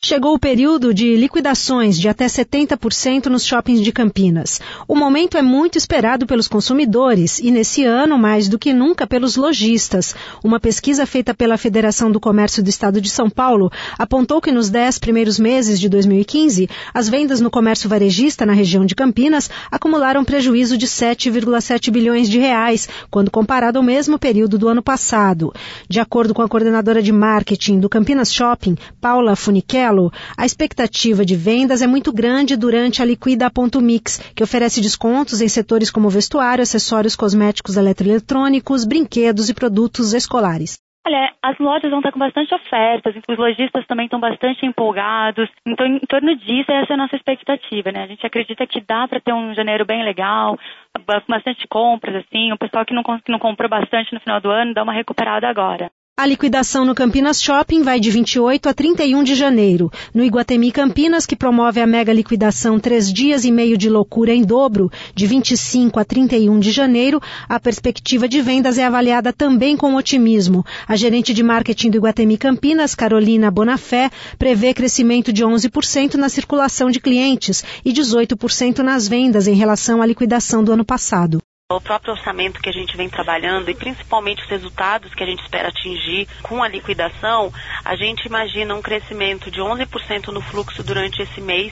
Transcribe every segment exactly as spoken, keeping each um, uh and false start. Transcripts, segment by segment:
Chegou o período de liquidações de até setenta por cento nos shoppings de Campinas. O momento é muito esperado pelos consumidores e, nesse ano, mais do que nunca, pelos lojistas. Uma pesquisa feita pela Federação do Comércio do Estado de São Paulo apontou que nos dez primeiros meses de dois mil e quinze, as vendas no comércio varejista na região de Campinas acumularam prejuízo de sete vírgula sete bilhões de reais, quando comparado ao mesmo período do ano passado. De acordo com a coordenadora de marketing do Campinas Shopping, Paula Funichello, a expectativa de vendas é muito grande durante a Liquida Ponto Mix, que oferece descontos em setores como vestuário, acessórios cosméticos eletroeletrônicos, brinquedos e produtos escolares. Olha, as lojas vão estar com bastante ofertas, os lojistas também estão bastante empolgados, então em torno disso essa é a nossa expectativa, né? A gente acredita que dá para ter um janeiro bem legal, bastante compras, assim, o pessoal que não, que não comprou bastante no final do ano dá uma recuperada agora. A liquidação no Campinas Shopping vai de vinte e oito a trinta e um de janeiro. No Iguatemi Campinas, que promove a mega liquidação Três Dias e Meio de Loucura em Dobro, de vinte e cinco a trinta e um de janeiro, a perspectiva de vendas é avaliada também com otimismo. A gerente de marketing do Iguatemi Campinas, Carolina Bonafé, prevê crescimento de onze por cento na circulação de clientes e dezoito por cento nas vendas em relação à liquidação do ano passado. O próprio orçamento que a gente vem trabalhando e principalmente os resultados que a gente espera atingir com a liquidação, a gente imagina um crescimento de onze por cento no fluxo durante esse mês,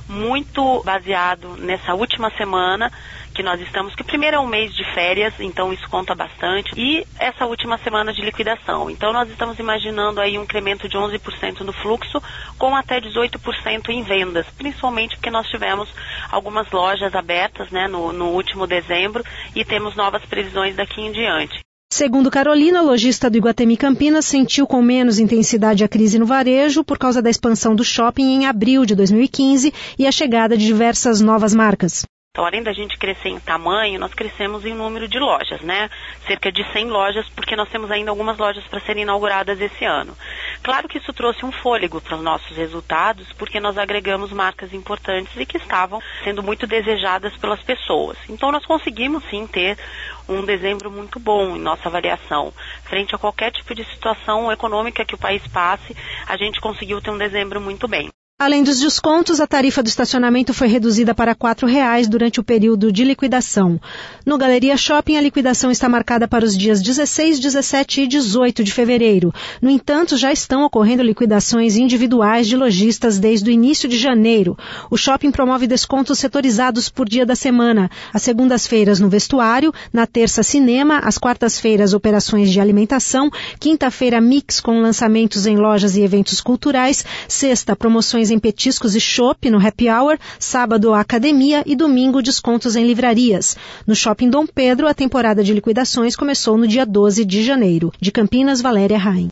muito baseado nessa última semana que nós estamos, que primeiro é um mês de férias, então isso conta bastante, e essa última semana de liquidação. Então nós estamos imaginando aí um incremento de onze por cento no fluxo, com até dezoito por cento em vendas, principalmente porque nós tivemos algumas lojas abertas, né, no, no último dezembro, e temos novas previsões daqui em diante. Segundo Carolina, lojista do Iguatemi Campinas sentiu com menos intensidade a crise no varejo por causa da expansão do shopping em abril de dois mil e quinze e a chegada de diversas novas marcas. Então, além da gente crescer em tamanho, nós crescemos em número de lojas, né? Cerca de cem lojas, porque nós temos ainda algumas lojas para serem inauguradas esse ano. Claro que isso trouxe um fôlego para os nossos resultados, porque nós agregamos marcas importantes e que estavam sendo muito desejadas pelas pessoas. Então, nós conseguimos, sim, ter um dezembro muito bom em nossa avaliação. Frente a qualquer tipo de situação econômica que o país passe, a gente conseguiu ter um dezembro muito bem. Além dos descontos, a tarifa do estacionamento foi reduzida para quatro reais durante o período de liquidação. No Galeria Shopping, a liquidação está marcada para os dias dezesseis, dezessete e dezoito de fevereiro. No entanto, já estão ocorrendo liquidações individuais de lojistas desde o início de janeiro. O shopping promove descontos setorizados por dia da semana. Às segundas-feiras no vestuário, na terça cinema, às quartas-feiras operações de alimentação, quinta-feira mix com lançamentos em lojas e eventos culturais, sexta promoções em petiscos e chopp no happy hour, sábado a academia e domingo descontos em livrarias. No Shopping Dom Pedro, a temporada de liquidações começou no dia doze de janeiro. De Campinas, Valéria Raim.